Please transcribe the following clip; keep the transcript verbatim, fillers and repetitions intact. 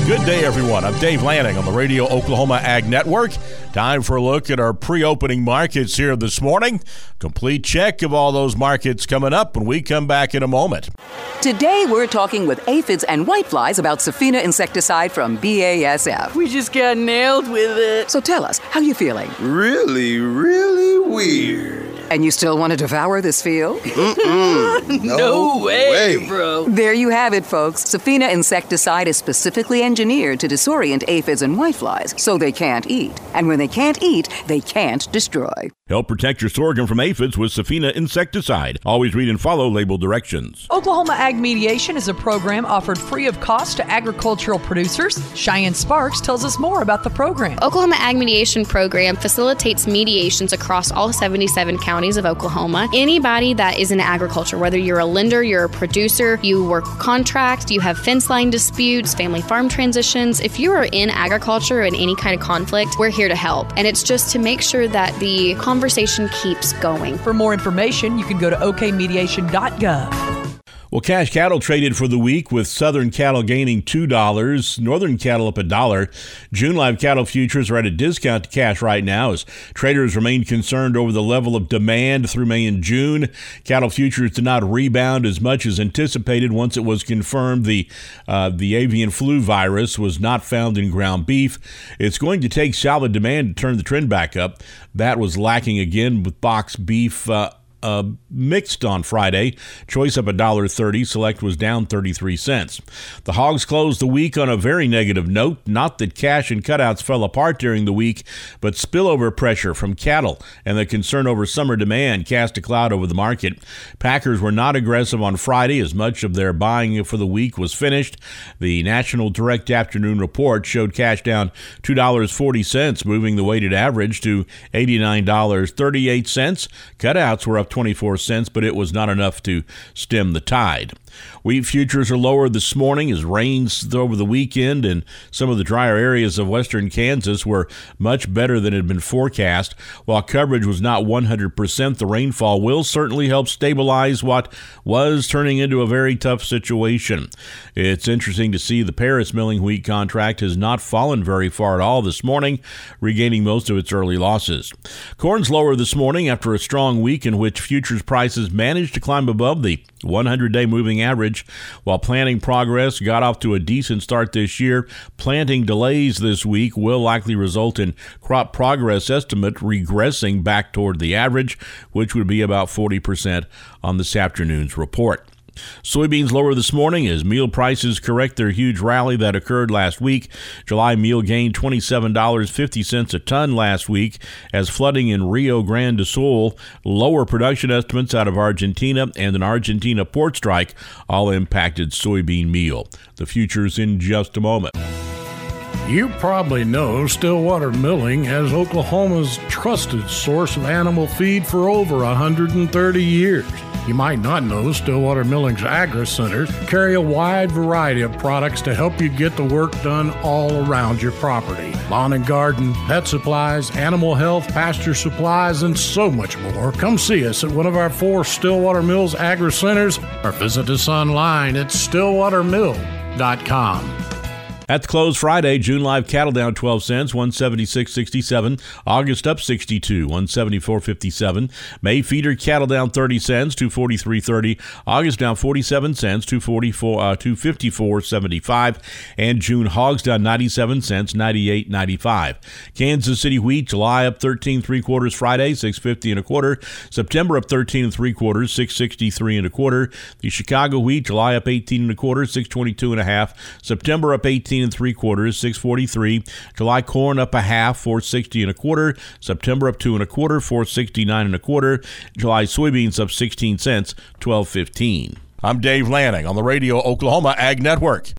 Good day, everyone. I'm Dave Lanning on the Radio Oklahoma Ag Network. Time for a look at our pre-opening markets here this morning. Complete check of all those markets coming up when we come back in a moment. Today, we're talking with aphids and whiteflies about Safina insecticide from B A S F. We just got nailed with it. So tell us, how you feeling? Really, really weird. And you still want to devour this field? Mm-mm. No, no way, way, bro. There you have it, folks. Safina insecticide is specifically engineered to disorient aphids and whiteflies, so they can't eat. And when they can't eat, they can't destroy. Help protect your sorghum from aphids with Safina insecticide. Always read and follow label directions. Oklahoma Ag Mediation is a program offered free of cost to agricultural producers. Cheyenne Sparks tells us more about the program. Oklahoma Ag Mediation program facilitates mediations across all seventy-seven counties of Oklahoma. Anybody that is in agriculture, whether you're a lender, you're a producer, you work contract, you have fence line disputes, family farm transitions, if you are in agriculture in any kind of conflict, we're here to help. And it's just to make sure that the conversation keeps going. For more information, you can go to o k mediation dot gov. Well, cash cattle traded for the week with Southern cattle gaining two dollars, Northern cattle up a dollar. June live cattle futures are at a discount to cash right now as traders remain concerned over the level of demand through May and June. Cattle futures did not rebound as much as anticipated once it was confirmed the uh, the avian flu virus was not found in ground beef. It's going to take solid demand to turn the trend back up. That was lacking again with boxed beef uh, Uh, mixed on Friday. Choice up one dollar thirty. Select was down thirty-three cents. The hogs closed the week on a very negative note. Not that cash and cutouts fell apart during the week, but spillover pressure from cattle and the concern over summer demand cast a cloud over the market. Packers were not aggressive on Friday as much of their buying for the week was finished. The National Direct Afternoon Report showed cash down two dollars and forty cents, moving the weighted average to eighty-nine dollars and thirty-eight cents. Cutouts were up twenty-four cents, but it was not enough to stem the tide. Wheat futures are lower this morning as rains over the weekend and some of the drier areas of western Kansas were much better than had been forecast. While coverage was not one hundred percent, the rainfall will certainly help stabilize what was turning into a very tough situation. It's interesting to see the Paris milling wheat contract has not fallen very far at all this morning, regaining most of its early losses. Corn's lower this morning after a strong week in which futures prices managed to climb above the one hundred day moving average. While planting progress got off to a decent start this year, planting delays this week will likely result in crop progress estimate regressing back toward the average, which would be about forty percent on this afternoon's report. Soybeans lower this morning as meal prices correct their huge rally that occurred last week. July meal gained twenty-seven dollars and fifty cents a ton last week as flooding in Rio Grande do Sul, lower production estimates out of Argentina, and an Argentina port strike all impacted soybean meal. The future's in just a moment. You probably know Stillwater Milling has Oklahoma's trusted source of animal feed for over one hundred thirty years. You might not know Stillwater Milling's Agri-Centers carry a wide variety of products to help you get the work done all around your property. Lawn and garden, pet supplies, animal health, pasture supplies, and so much more. Come see us at one of our four Stillwater Mills Agri-Centers or visit us online at stillwater mill dot com. At the close Friday, June live cattle down twelve cents, one seventy-six sixty-seven. August up sixty-two, one seventy-four fifty-seven. May feeder cattle down thirty cents, two forty-three thirty. August down forty-seven cents, two forty-four, uh, two fifty-four seventy-five. And June hogs down ninety-seven cents, ninety-eight ninety-five. Kansas City wheat, July up thirteen three quarters Friday, six fifty and a quarter. September up thirteen and three quarters, six sixty-three and a quarter. The Chicago wheat, July up eighteen and a quarter, six twenty-two and a half. September up eighteen and three quarters, six forty-three. July corn up a half, four sixty and a quarter. September up two and a quarter, four sixty-nine and a quarter. July soybeans up sixteen cents, twelve fifteen. I'm Dave Lanning on the Radio Oklahoma Ag Network.